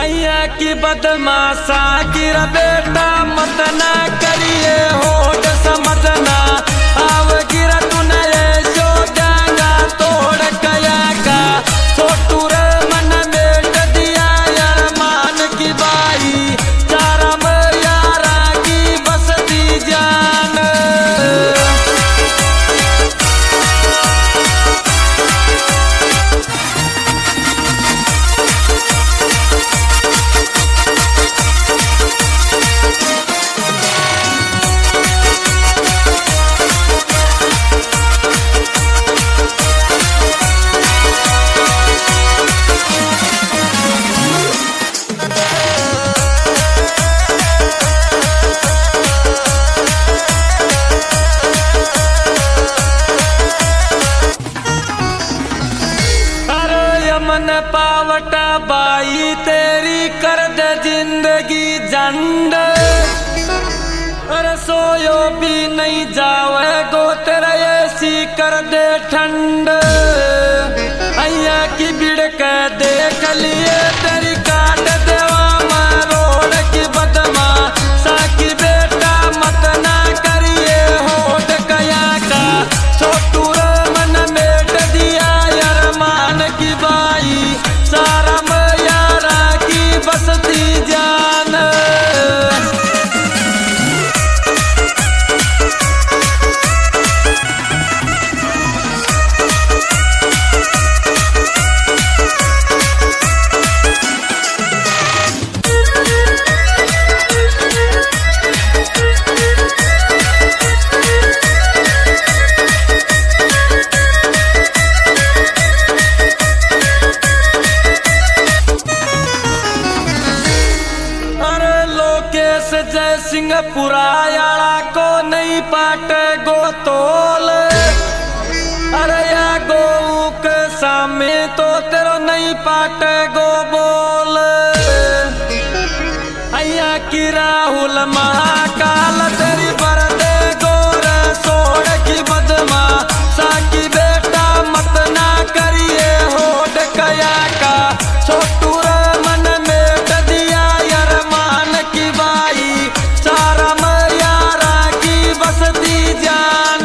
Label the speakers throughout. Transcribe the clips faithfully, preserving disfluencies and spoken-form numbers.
Speaker 1: अय्या की बदमाशा गिर बेटा मत ना करिए होठ समझना आव गिर तूने जो जांगा तोड़ कया का छोटू रे मन बेट दिया यार मान की बाई चारम यारा की बसती जान। मन पावटा बाई तेरी कर दे जिंदगी जंड अरे सोयो भी नहीं जावे गो तेरा ऐसी कर दे ठंड अय्या की बिड़ के देख लिए तेरी काट देवा रोड की बदमा साकी बेटा मत ना करिए होठ कया का छोटू रे मन मेट दिया यार मान की बाई सारा यारा की बसती जान। जय सिंहपुरा यारा को नहीं पाटे गो तोल अरे या गो के सामने तो तेरो नहीं पाटे गो बोल अय्या की राहुल महाकाल तेरी बरदे गोर सोड़ की बदमा साकी बेटा मत ना करिए होठ कया का छोटू रे मन मेट दिया यार मान की बाई चारम यारा की बसती जान।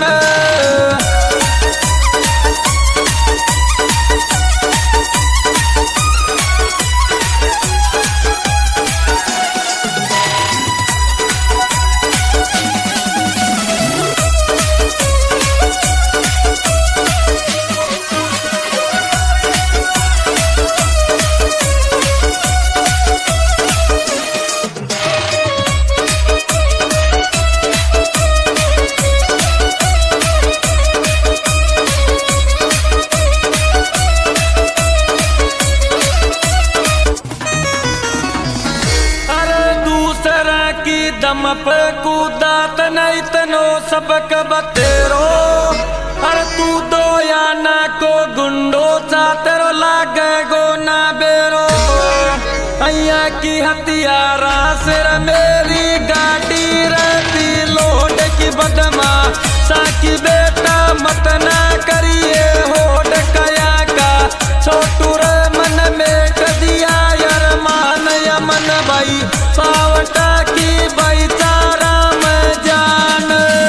Speaker 1: दम पे कूदात नहीं तनो सबक बतेरो अरे तू दो या ना को गुंडो चा तेरो लागे गो ना बेरो अय्या की हथियारा सिर मेरी गाड़ी रहती लोड की बदमा साकी बेटा मत ना करिए होठ कया का छोटू रे मन मेट दिया यार मान यमन भाई पावटा की भाई तारा में जान।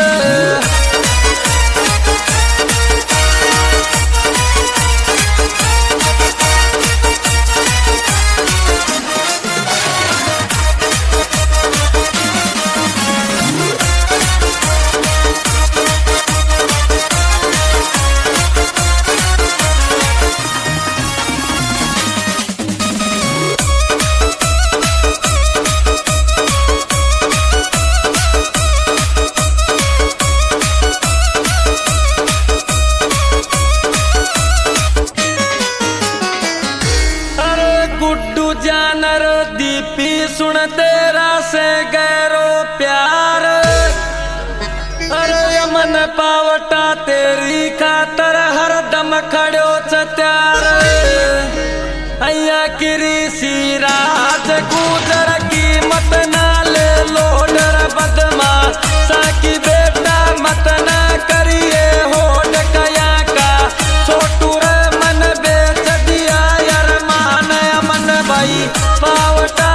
Speaker 1: जानर दीपी सुन तेरा से गैरो प्यार अरे यमन पावटा तेरी खातर हर दम खड़ो त्यार अय्या किरी सी राज गुजर की मत ना ले लोडर बदमा साकी बेटा मत ना करिए होठ कया का छोटू रे मन बेच दिया यार मान मन भाई पावटा